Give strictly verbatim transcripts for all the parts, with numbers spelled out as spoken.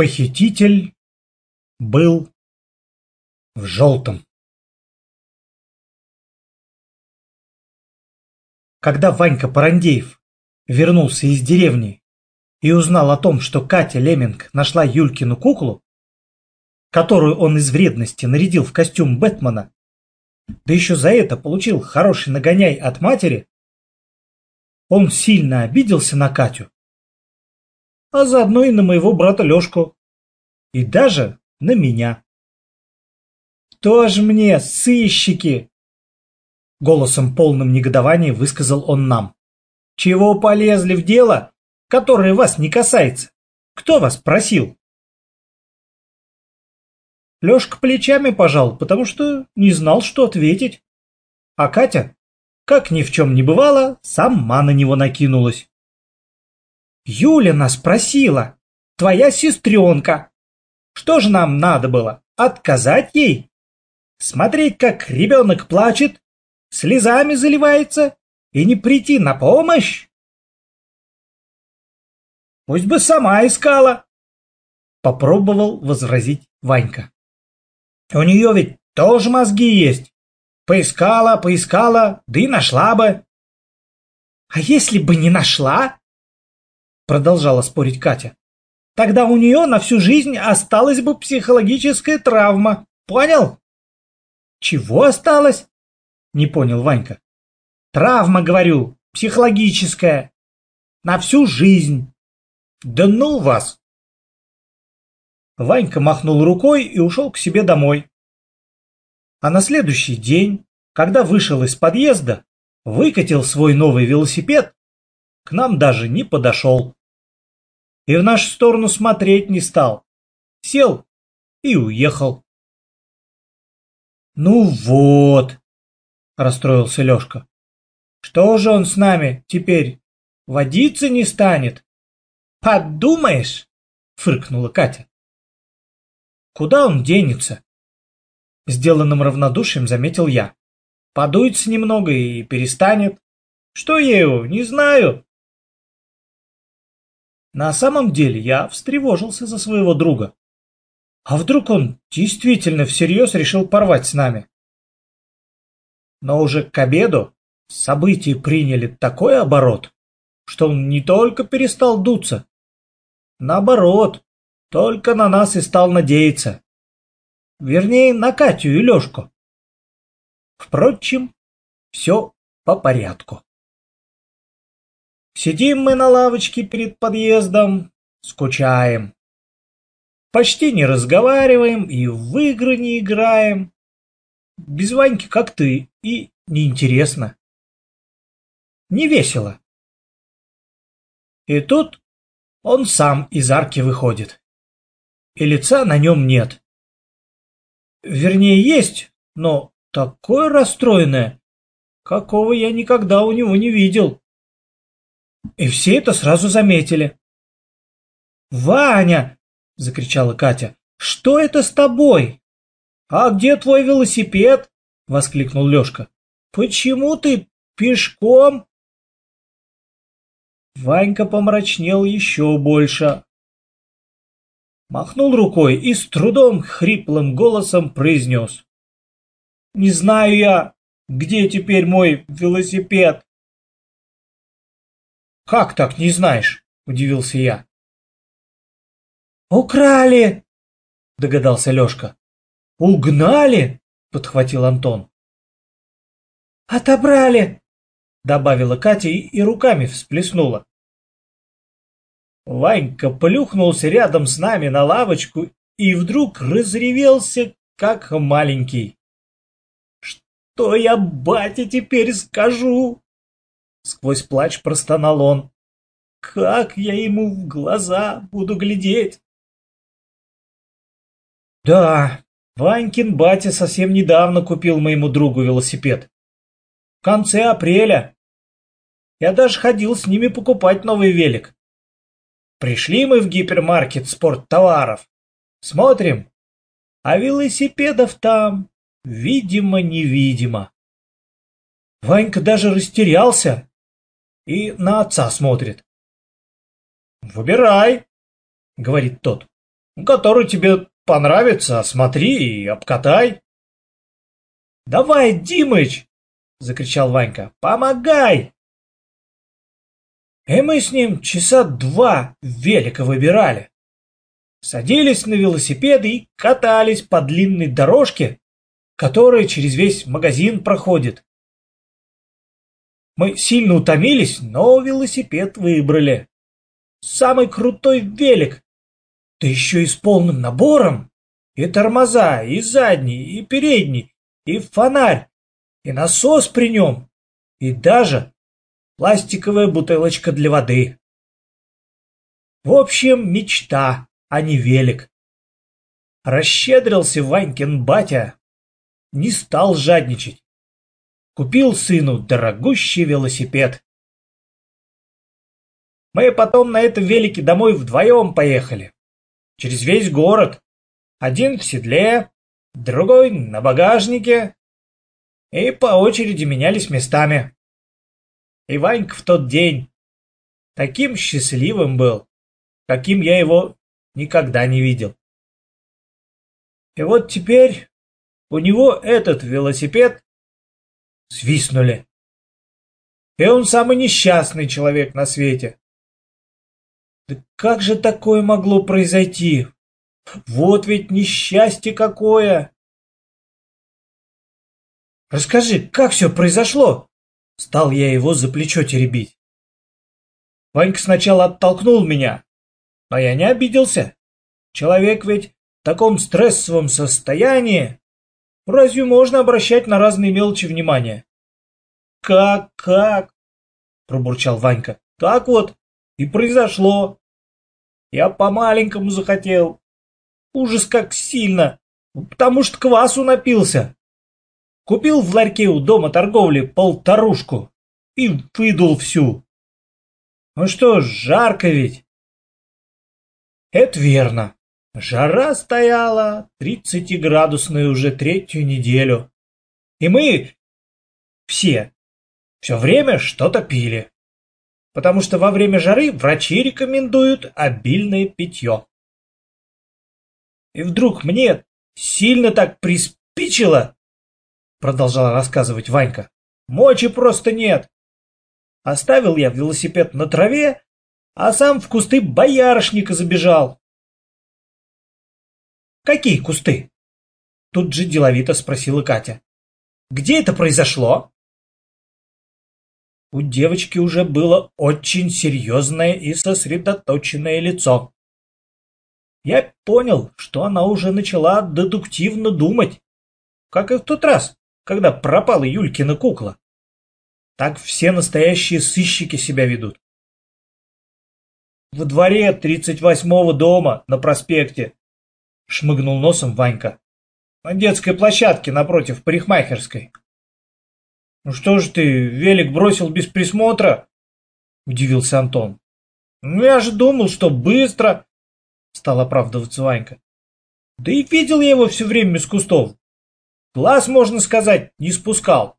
Похититель был в желтом. Когда Ванька Парандеев вернулся из деревни и узнал о том, что Катя Леминг нашла Юлькину куклу, которую он из вредности нарядил в костюм Бэтмена, да еще за это получил хороший нагоняй от матери, он сильно обиделся на Катю, а заодно и на моего брата Лешку, и даже на меня. «Тоже мне, сыщики!» Голосом полным негодования высказал он нам. «Чего полезли в дело, которое вас не касается? Кто вас просил?» Лешка плечами пожал, потому что не знал, что ответить. А Катя, как ни в чем не бывало, сама на него накинулась. «Юля нас просила, твоя сестренка. Что же нам надо было, отказать ей? Смотреть, как ребенок плачет, слезами заливается, и не прийти на помощь?» «Пусть бы сама искала», — попробовал возразить Ванька. «У нее ведь тоже мозги есть. Поискала, поискала, да и нашла бы». «А если бы не нашла?» — продолжала спорить Катя. «Тогда у нее на всю жизнь осталась бы психологическая травма. Понял?» «Чего осталось?» — не понял Ванька. «Травма, говорю, психологическая. На всю жизнь. Да ну вас!» Ванька махнул рукой и ушел к себе домой. А на следующий день, когда вышел из подъезда, выкатил свой новый велосипед, к нам даже не подошел. И в нашу сторону смотреть не стал. Сел и уехал. «Ну вот», — расстроился Лешка, — «что же он с нами теперь, водиться не станет?» «Подумаешь», — фыркнула Катя. «Куда он денется?» Сделанным равнодушием заметил я. «Подуется немного и перестанет. Что я его, не знаю». На самом деле я встревожился за своего друга. А вдруг он действительно всерьез решил порвать с нами? Но уже к обеду события приняли такой оборот, что он не только перестал дуться, наоборот, только на нас и стал надеяться. Вернее, на Катю и Лешку. Впрочем, все по порядку. Сидим мы на лавочке перед подъездом, скучаем. Почти не разговариваем и в игры не играем. Без Ваньки как-то и неинтересно. Не весело. И тут он сам из арки выходит. И лица на нем нет. Вернее, есть, но такое расстроенное, какого я никогда у него не видел. И все это сразу заметили. «Ваня!» — закричала Катя. «Что это с тобой?» «А где твой велосипед?» — воскликнул Лешка. «Почему ты пешком?» Ванька помрачнел еще больше. Махнул рукой и с трудом хриплым голосом произнес: «Не знаю я, где теперь мой велосипед». «Как так не знаешь?» — удивился я. «Украли!» — догадался Лешка. «Угнали!» — подхватил Антон. «Отобрали!» — добавила Катя и руками всплеснула. Ванька плюхнулся рядом с нами на лавочку и вдруг разревелся, как маленький. «Что я бате теперь скажу?» — сквозь плач простонал он. «Как я ему в глаза буду глядеть?» Да, Ванькин батя совсем недавно купил моему другу велосипед. В конце апреля. Я даже ходил с ними покупать новый велик. Пришли мы в гипермаркет спорттоваров. Смотрим, а велосипедов там, видимо-невидимо. Ванька даже растерялся и на отца смотрит. «Выбирай», — говорит тот. который тебе понравится, смотри и обкатай. Давай, Димыч, закричал Ванька, помогай. И мы с ним часа два велика выбирали. Садились на велосипеды и катались по длинной дорожке, которая через весь магазин проходит. Мы сильно утомились, но велосипед выбрали. Самый крутой велик, да еще и с полным набором. И тормоза, и задний, и передний, и фонарь, и насос при нем, и даже пластиковая бутылочка для воды. В общем, мечта, а не велик. Расщедрился Ванькин батя, не стал жадничать. Купил сыну дорогущий велосипед. Мы потом на этом велике домой вдвоем поехали. Через весь город. Один в седле, другой на багажнике. И по очереди менялись местами. И Ванька в тот день таким счастливым был, каким я его никогда не видел. И вот теперь у него этот велосипед свистнули. И он самый несчастный человек на свете. Да как же такое могло произойти? Вот ведь несчастье какое! Расскажи, как все произошло? Стал я его за плечо теребить. Ванька сначала оттолкнул меня, но я не обиделся. Человек ведь в таком стрессовом состоянии. Разве можно обращать на разные мелочи внимание? Как, как? Пробурчал Ванька. Так вот и произошло. Я по-маленькому захотел. Ужас как сильно, потому что квасу напился. Купил в ларьке у дома торговли полторушку и выдул всю. Ну что ж, жарко ведь. Это верно. Жара стояла тридцатиградусная уже третью неделю. И мы все все время что-то пили. Потому что во время жары врачи рекомендуют обильное питье. И вдруг мне сильно так приспичило, продолжал рассказывать Ванька. Мочи просто нет. Оставил я велосипед на траве, а сам в кусты боярышника забежал. Какие кусты? Тут же деловито спросила Катя. Где это произошло? У девочки уже было очень серьезное и сосредоточенное лицо. Я понял, что она уже начала дедуктивно думать, как и в тот раз, когда пропала Юлькина кукла. Так все настоящие сыщики себя ведут. Во дворе тридцать восьмого дома на проспекте, шмыгнул носом Ванька, на детской площадке напротив парикмахерской. Ну что ж ты, велик бросил без присмотра? Удивился Антон. Ну я же думал, что быстро, стал оправдываться Ванька. Да и видел я его все время из кустов. Глаз, можно сказать, не спускал.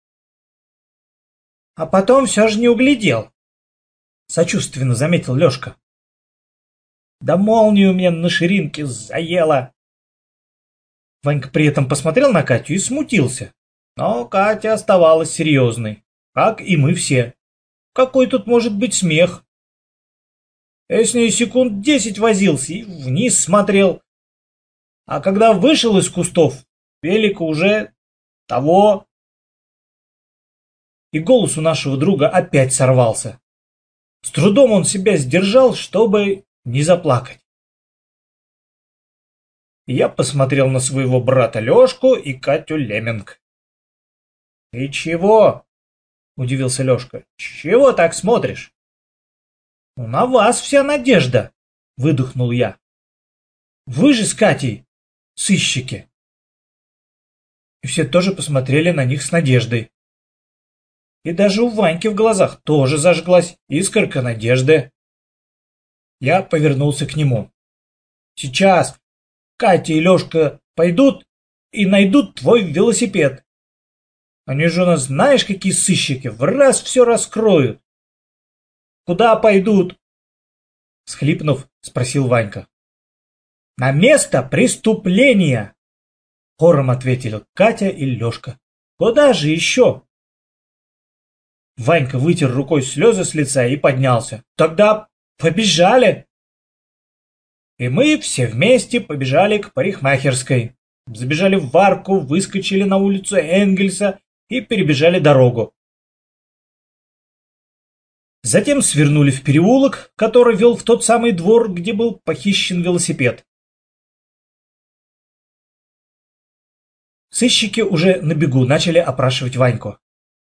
А потом все же не углядел, сочувственно заметил Лешка. Да молнию у меня на ширинке заела. Ванька при этом посмотрел на Катю и смутился. Но Катя оставалась серьезной, как и мы все. Какой тут может быть смех? Я с ней секунд десять возился и вниз смотрел. А когда вышел из кустов, велика уже того. И голос у нашего друга опять сорвался. С трудом он себя сдержал, чтобы не заплакать. Я посмотрел на своего брата Лешку и Катю Леминг. «Ты чего?» — удивился Лешка. «Чего так смотришь?» «На вас вся надежда!» — выдохнул я. «Вы же с Катей сыщики!» И все тоже посмотрели на них с надеждой. И даже у Ваньки в глазах тоже зажглась искорка надежды. Я повернулся к нему. «Сейчас Катя и Лешка пойдут и найдут твой велосипед. Они же у нас, знаешь, какие сыщики, в раз все раскроют. Куда пойдут?» Схлипнув, спросил Ванька. На место преступления! Хором ответили Катя и Лёшка. Куда же еще? Ванька вытер рукой слезы с лица и поднялся. Тогда побежали! И мы все вместе побежали к парикмахерской. Забежали в арку, выскочили на улицу Энгельса и перебежали дорогу. Затем свернули в переулок, который вел в тот самый двор, где был похищен велосипед. Сыщики уже на бегу начали опрашивать Ваньку.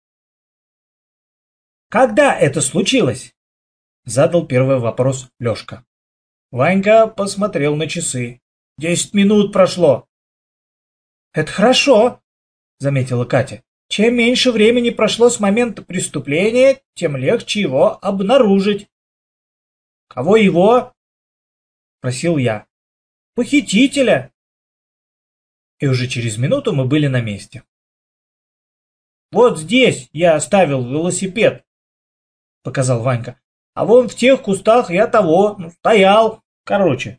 «Когда это случилось?» — задал первый вопрос Лёшка. Ванька посмотрел на часы. «Десять минут прошло». «Это хорошо», — заметила Катя. «Чем меньше времени прошло с момента преступления, тем легче его обнаружить». «Кого его?» — спросил я. «Похитителя». И уже через минуту мы были на месте. «Вот здесь я оставил велосипед», — показал Ванька. «А вон в тех кустах я того, ну, стоял, короче».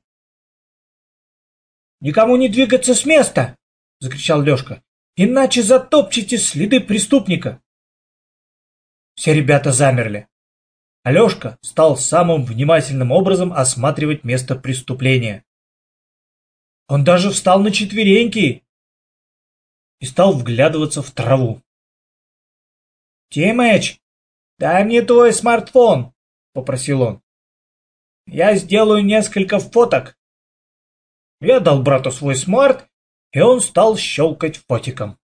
«Никому не двигаться с места!» — закричал Лёшка. «Иначе затопчете следы преступника!» Все ребята замерли. А Лёшка стал самым внимательным образом осматривать место преступления. Он даже встал на четвереньки и стал вглядываться в траву. «Тимыч, дай мне твой смартфон!» — попросил он. «Я сделаю несколько фоток». Я дал брату свой смарт, и он стал щелкать фотиком.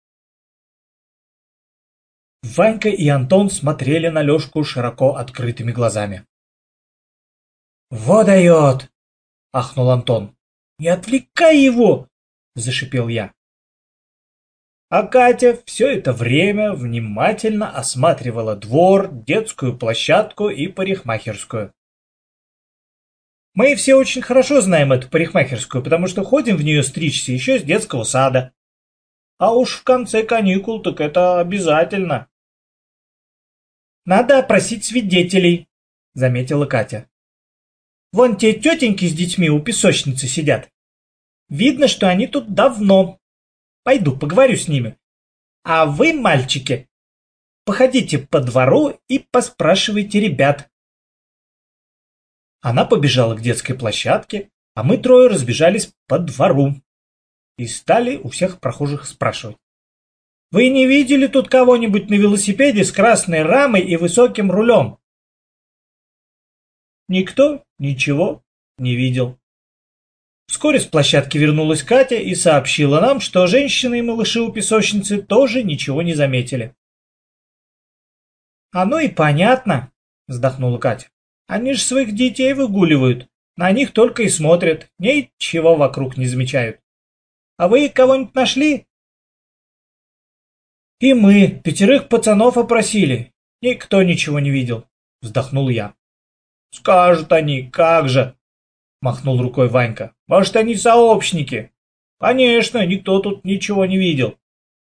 Ванька и Антон смотрели на Лёшку широко открытыми глазами. «Во дает!» — ахнул Антон. «Не отвлекай его!» — зашипел я. А Катя все это время внимательно осматривала двор, детскую площадку и парикмахерскую. Мы все очень хорошо знаем эту парикмахерскую, потому что ходим в нее стричься еще с детского сада. А уж в конце каникул так это обязательно. «Надо опросить свидетелей», — заметила Катя. «Вон те тетеньки с детьми у песочницы сидят. Видно, что они тут давно. Пойду поговорю с ними. А вы, мальчики, походите по двору и поспрашивайте ребят». Она побежала к детской площадке, а мы трое разбежались по двору и стали у всех прохожих спрашивать. «Вы не видели тут кого-нибудь на велосипеде с красной рамой и высоким рулем?» Никто ничего не видел. Вскоре с площадки вернулась Катя и сообщила нам, что женщины и малыши у песочницы тоже ничего не заметили. «Оно и понятно», — вздохнула Катя. «Они же своих детей выгуливают, на них только и смотрят, ничего вокруг не замечают. А вы кого-нибудь нашли?» «И мы пятерых пацанов опросили, никто ничего не видел», — вздохнул я. «Скажут они, как же!» — махнул рукой Ванька. «Может, они сообщники?» «Конечно, никто тут ничего не видел».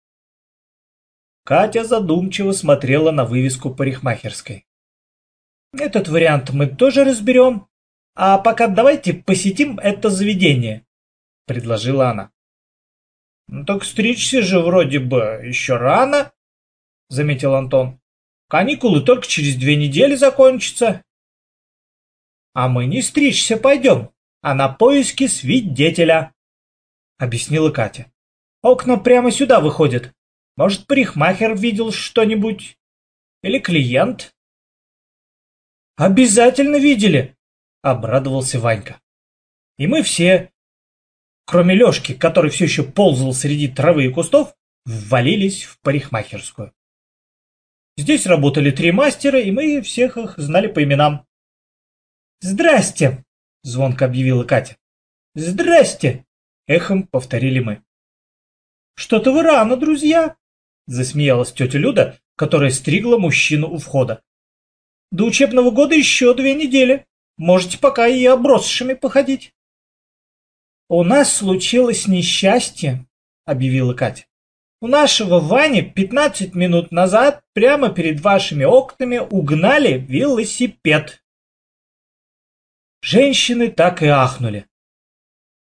Катя задумчиво смотрела на вывеску парикмахерской. «Этот вариант мы тоже разберем, а пока давайте посетим это заведение», — предложила она. «Ну так стричься же вроде бы еще рано», — заметил Антон. «Каникулы только через две недели закончатся». «А мы не стричься пойдем, а на поиски свидетеля», — объяснила Катя. «Окна прямо сюда выходят. Может, парикмахер видел что-нибудь? Или клиент?» «Обязательно видели», — обрадовался Ванька. И мы все, кроме Лёшки, который все еще ползал среди травы и кустов, ввалились в парикмахерскую. Здесь работали три мастера, и мы всех их знали по именам. «Здрасте!» — звонко объявила Катя. «Здрасте!» — эхом повторили мы. «Что-то вы рано, друзья!» — засмеялась тетя Люда, которая стригла мужчину у входа. «До учебного года еще две недели. Можете пока и обросшими походить». «У нас случилось несчастье», — объявила Катя. «У нашего Вани пятнадцать минут назад прямо перед вашими окнами угнали велосипед». Женщины так и ахнули.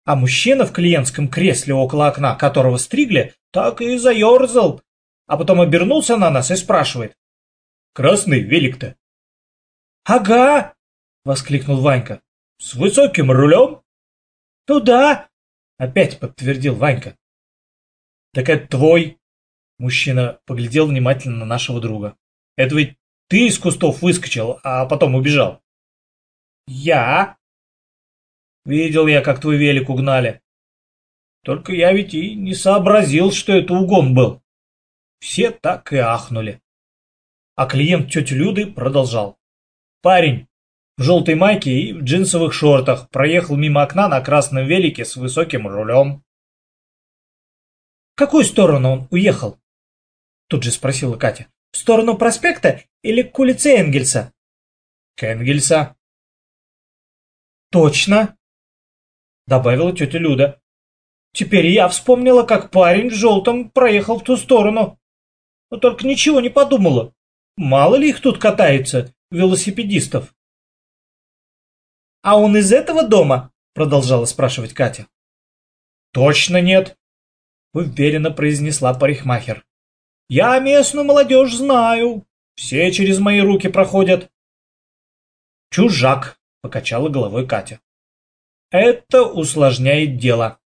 А мужчина в клиентском кресле около окна, которого стригли, так и заерзал, а потом обернулся на нас и спрашивает: «Красный велик-то?» «Ага!» — воскликнул Ванька. «С высоким рулем?» «Ну да!» — опять подтвердил Ванька. «Так это твой?» Мужчина поглядел внимательно на нашего друга. «Это ведь ты из кустов выскочил, а потом убежал?» «Я?» «Видел я, как твой велик угнали. Только я ведь и не сообразил, что это угон был». Все так и ахнули. А клиент тети Люды продолжал. «Парень в желтой майке и в джинсовых шортах проехал мимо окна на красном велике с высоким рулем». «В какую сторону он уехал?» Тут же спросила Катя. «В сторону проспекта или к улице Энгельса?» «К Энгельса». «Точно», — добавила тетя Люда. «Теперь я вспомнила, как парень в желтом проехал в ту сторону. Но только ничего не подумала. Мало ли их тут катается, велосипедистов». «А он из этого дома?» — продолжала спрашивать Катя. «Точно нет», — уверенно произнесла парикмахер. «Я местную молодежь знаю. Все через мои руки проходят». «Чужак», — покачала головой Катя. «Это усложняет дело».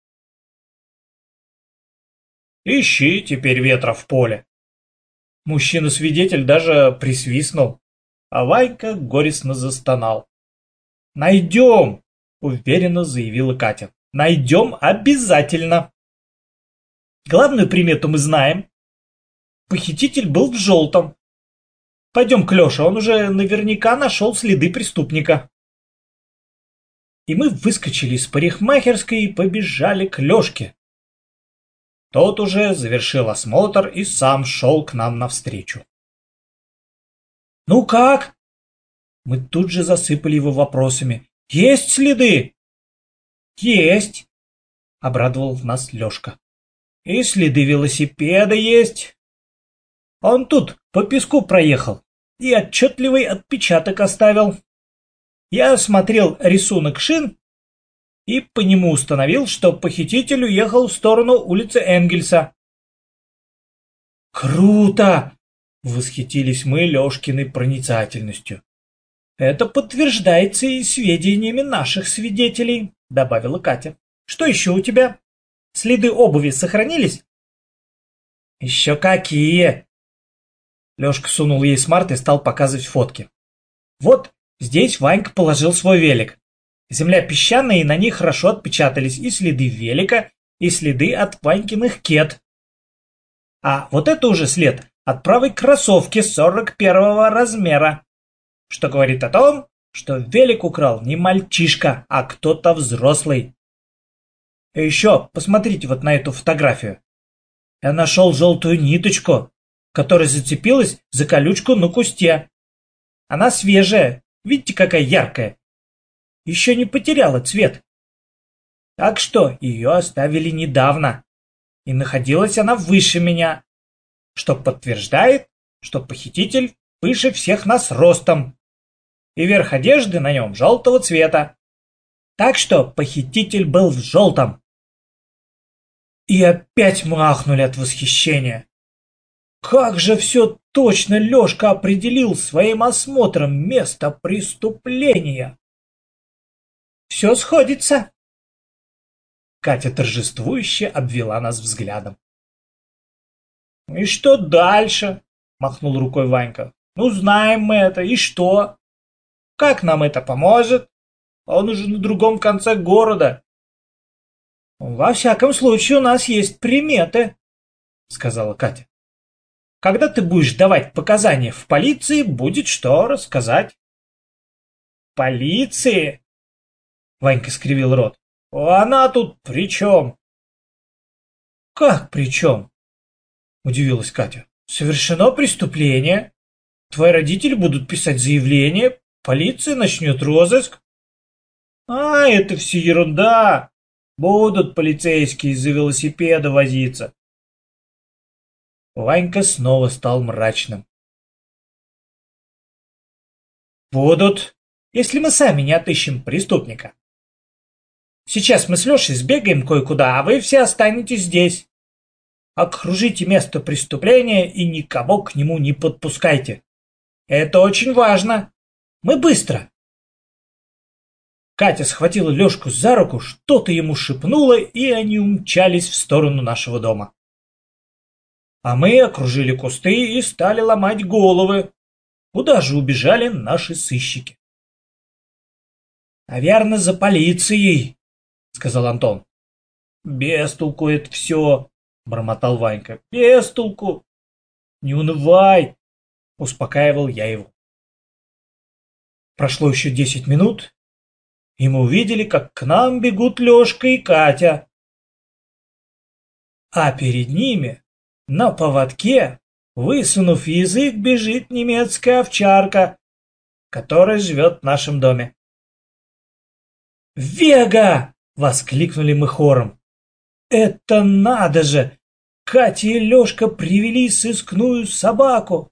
«Ищи теперь ветра в поле». Мужчина-свидетель даже присвистнул, а Ванька горестно застонал. «Найдем!» — уверенно заявила Катя. «Найдем обязательно!» Главную примету мы знаем. Похититель был в желтом. Пойдем к Леше, он уже наверняка нашел следы преступника. И мы выскочили из парикмахерской и побежали к Лешке. Тот уже завершил осмотр и сам шел к нам навстречу. «Ну как?» Мы тут же засыпали его вопросами. «Есть следы?» «Есть!» — обрадовал нас Лешка. «И следы велосипеда есть. Он тут по песку проехал и отчетливый отпечаток оставил. Я осмотрел рисунок шин и по нему установил, что похититель уехал в сторону улицы Энгельса». «Круто!» — восхитились мы Лешкиной проницательностью. «Это подтверждается и сведениями наших свидетелей», — добавила Катя. «Что еще у тебя? Следы обуви сохранились?» «Еще какие!» Лешка сунул ей смарт и стал показывать фотки. «Вот здесь Ванька положил свой велик. Земля песчаная, и на ней хорошо отпечатались и следы велика, и следы от Ванькиных кед. А вот это уже след от правой кроссовки сорок первого размера, что говорит о том, что велик украл не мальчишка, а кто-то взрослый. И еще посмотрите вот на эту фотографию. Я нашел желтую ниточку, которая зацепилась за колючку на кусте. Она свежая, видите, какая яркая. Еще не потеряла цвет. Так что ее оставили недавно, и находилась она выше меня, что подтверждает, что похититель выше всех нас ростом, и верх одежды на нем желтого цвета. Так что похититель был в желтом». И опять мы ахнули от восхищения. Как же все точно Лешка определил своим осмотром место преступления. «Все сходится!» Катя торжествующе обвела нас взглядом. «И что дальше?» — махнул рукой Ванька. «Ну, знаем мы это, и что? Как нам это поможет? Он уже на другом конце города». «Во всяком случае, у нас есть приметы», — сказала Катя. «Когда ты будешь давать показания в полиции, будет что рассказать». «Полиции?» — Ванька скривил рот. «Она тут при чем?» «Как при чем?» — удивилась Катя. «Совершено преступление. Твои родители будут писать заявление, полиция начнет розыск». «А, это все ерунда. Будут полицейские из-за велосипеда возиться». Ванька снова стал мрачным. «Будут, если мы сами не отыщем преступника. Сейчас мы с Лешей сбегаем кое-куда, а вы все останетесь здесь. Окружите место преступления и никого к нему не подпускайте. Это очень важно. Мы быстро. Катя схватила Лешку за руку, что-то ему шепнула, и они умчались в сторону нашего дома. А мы окружили кусты и стали ломать головы. Куда же убежали наши сыщики? «Наверное, за полицией», — сказал Антон. «Без толку это все», — бормотал Ванька. «Без толку». «Не унывай», — успокаивал я его. Прошло еще десять минут, и мы увидели, как к нам бегут Лешка и Катя. А перед ними, на поводке, высунув язык, бежит немецкая овчарка, которая живет в нашем доме. «Вега!» — воскликнули мы хором. «Это надо же! Катя и Лешка привели сыскную собаку!»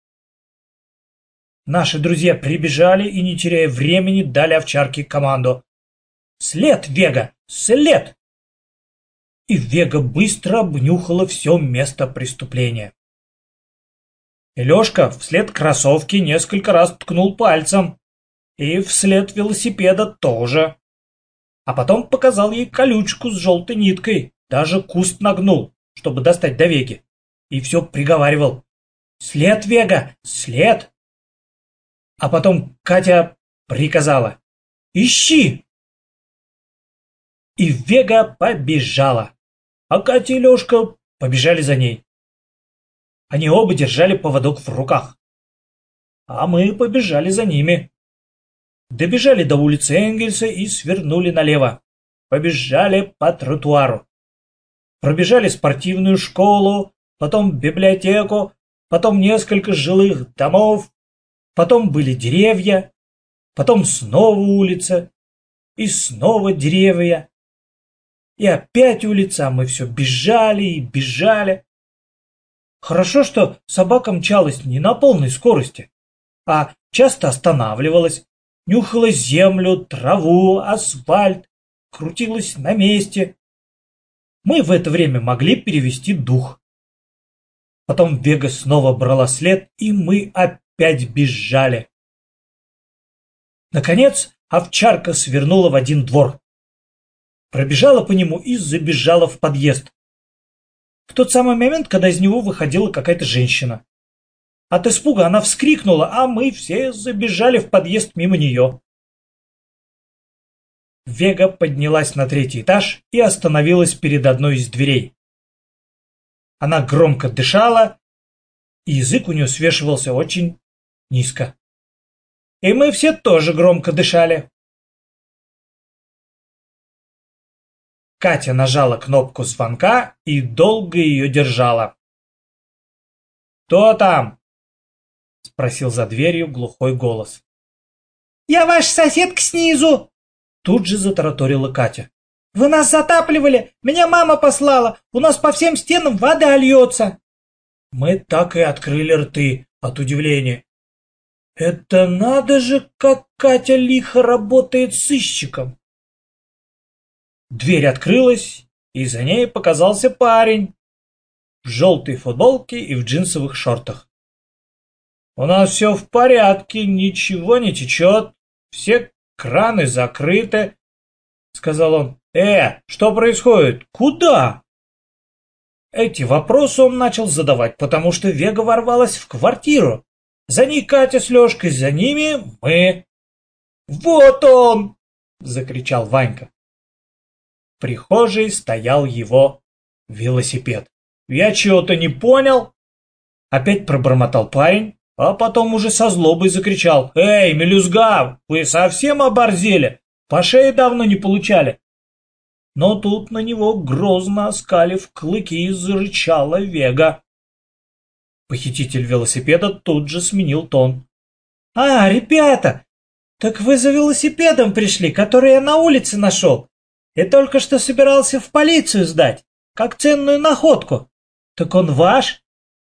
Наши друзья прибежали и, не теряя времени, дали овчарке команду. «След, Вега! След!» И Вега быстро обнюхала все место преступления. И Лешка вслед кроссовки несколько раз ткнул пальцем. И вслед велосипеда тоже. А потом показал ей колючку с желтой ниткой, даже куст нагнул, чтобы достать до Веги. И все приговаривал: «След, Вега, след!» А потом Катя приказала: «Ищи!» И Вега побежала, а Катя и Лешка побежали за ней. Они оба держали поводок в руках, а мы побежали за ними. Добежали до улицы Энгельса и свернули налево. Побежали по тротуару. Пробежали спортивную школу, потом библиотеку, потом несколько жилых домов, потом были деревья, потом снова улица, и снова деревья. И опять улица, а мы все бежали и бежали. Хорошо, что собака мчалась не на полной скорости, а часто останавливалась, нюхала землю, траву, асфальт, крутилась на месте. Мы в это время могли перевести дух. Потом Вега снова брала след, и мы опять бежали. Наконец овчарка свернула в один двор. Пробежала по нему и забежала в подъезд. В тот самый момент, когда из него выходила какая-то женщина. От испуга она вскрикнула, а мы все забежали в подъезд мимо нее. Вега поднялась на третий этаж и остановилась перед одной из дверей. Она громко дышала, и язык у нее свешивался очень низко. И мы все тоже громко дышали. Катя нажала кнопку звонка и долго ее держала. «Кто там?» — спросил за дверью глухой голос. «Я ваша соседка снизу!» — тут же затараторила Катя. «Вы нас затапливали, меня мама послала, у нас по всем стенам вода льется!» Мы так и открыли рты от удивления. Это надо же, как Катя лихо работает сыщиком! Дверь открылась, и за ней показался парень в желтой футболке и в джинсовых шортах. «У нас все в порядке, ничего не течет, все краны закрыты», — сказал он. «Э, что происходит? Куда?» Эти вопросы он начал задавать, потому что Вега ворвалась в квартиру. За ней Катя с Лешкой, за ними мы. «Вот он!» — закричал Ванька. В прихожей стоял его велосипед. «Я чего-то не понял», — опять пробормотал парень, а потом уже со злобой закричал: «Эй, мелюзга, вы совсем оборзели? По шее давно не получали?» Но тут на него, грозно оскалив клыки, зарычала Вега. Похититель велосипеда тут же сменил тон. «А, ребята, так вы за велосипедом пришли, который я на улице нашел, и только что собирался в полицию сдать, как ценную находку. Так он ваш?»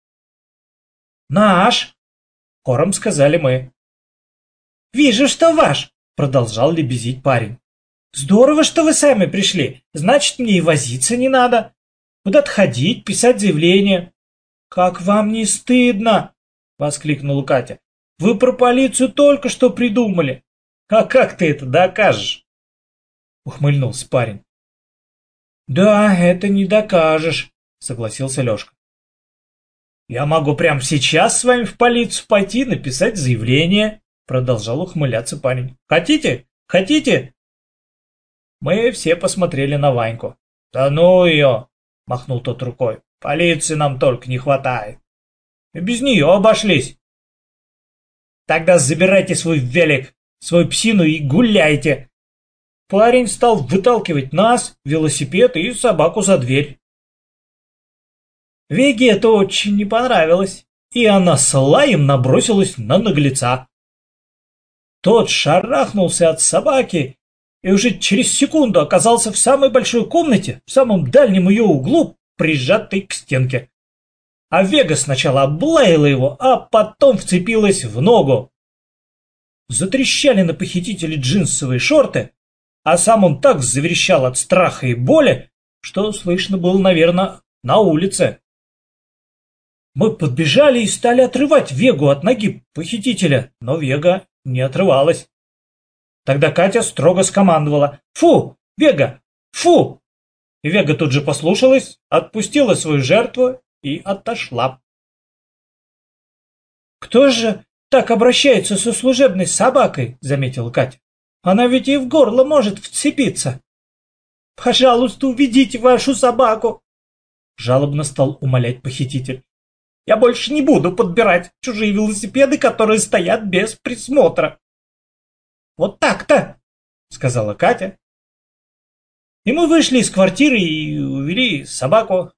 «Наш», — хором сказали мы. «Вижу, что ваш», — продолжал лебезить парень. Здорово, что вы сами пришли. Значит, мне и возиться не надо. Куда-то ходить, писать заявление. Как вам не стыдно? Воскликнула Катя. Вы про полицию только что придумали. А как ты это докажешь? Ухмыльнулся парень. Да, это не докажешь, согласился Лешка. Я могу прямо сейчас с вами в полицию пойти написать заявление, продолжал ухмыляться парень. Хотите? Хотите? Мы все посмотрели на Ваньку. Да ну ее, махнул тот рукой. Полиции нам только не хватает. И без нее обошлись. Тогда забирайте свой велик, свою псину и гуляйте. Парень стал выталкивать нас, велосипед и собаку за дверь. Веге это очень не понравилось, и она с лаем набросилась на наглеца. Тот шарахнулся от собаки и уже через секунду оказался в самой большой комнате, в самом дальнем ее углу, прижатой к стенке. А Вега сначала облаяла его, а потом вцепилась в ногу. Затрещали на похитителе джинсовые шорты, а сам он так заверещал от страха и боли, что слышно было, наверное, на улице. Мы подбежали и стали отрывать Вегу от ноги похитителя, но Вега не отрывалась. Тогда Катя строго скомандовала: «Фу, Вега, фу!» И Вега тут же послушалась, отпустила свою жертву и отошла. «Кто же так обращается со служебной собакой?» — заметила Катя. «Она ведь и в горло может вцепиться». «Пожалуйста, уведите вашу собаку!» — жалобно стал умолять похититель. «Я больше не буду подбирать чужие велосипеды, которые стоят без присмотра». «Вот так-то!» — сказала Катя. И мы вышли из квартиры и увели собаку.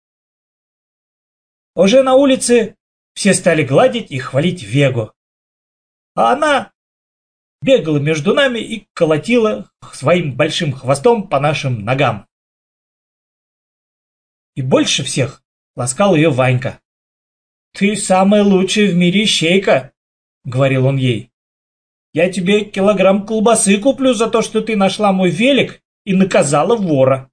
Уже на улице все стали гладить и хвалить Вегу. А она бегала между нами и колотила своим большим хвостом по нашим ногам. И больше всех ласкал ее Ванька. «Ты самая лучшая в мире ищейка», — говорил он ей. «Я тебе килограмм колбасы куплю за то, что ты нашла мой велик и наказала вора».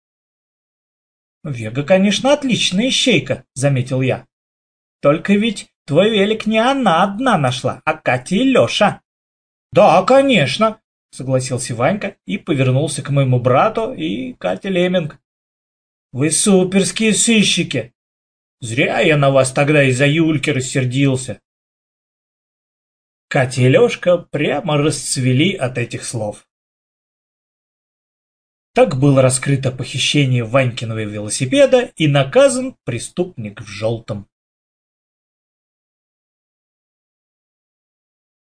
«Вега, конечно, отличная ищейка», — заметил я. «Только ведь твой велик не она одна нашла, а Катя и Леша». «Да, конечно», — согласился Ванька и повернулся к моему брату и Кате Леминг. «Вы суперские сыщики! Зря я на вас тогда из-за Юльки рассердился». Катя и Лешка прямо расцвели от этих слов. Так было раскрыто похищение Ванькиного велосипеда и наказан преступник в желтом.